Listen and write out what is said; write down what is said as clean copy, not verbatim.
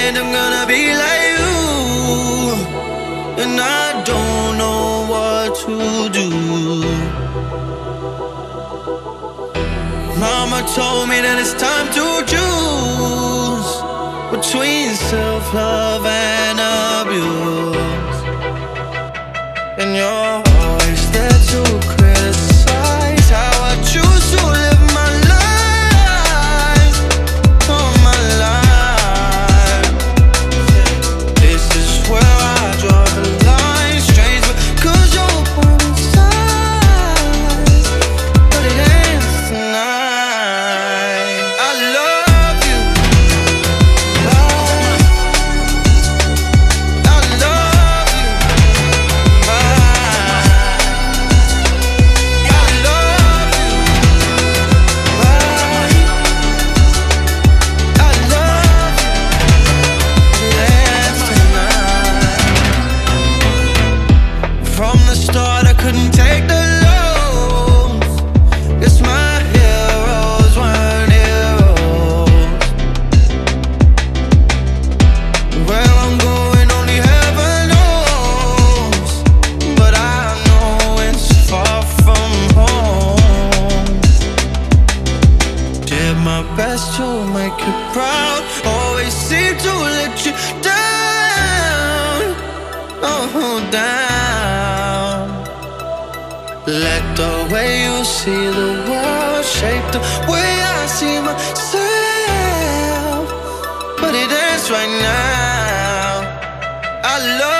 end I'm gonna be like you, and I don't know what to do. Mama told me that it's time to choose between self-love and abuse, and you're always there to criticize how I choose to live my life, oh my life. This is where I draw the line, strange because you're on my side, but it ends tonight. I love you, I love you, I love you, I love you. It ends tonight. From the start I couldn't take the lows. Guess my heroes weren't heroes. Where I'm going only heaven knows, but I know it's far from home. Did my best to make you proud, always seem to let you down, oh down. Let the way you see the world shape the way I see myself, but it ends right now. I love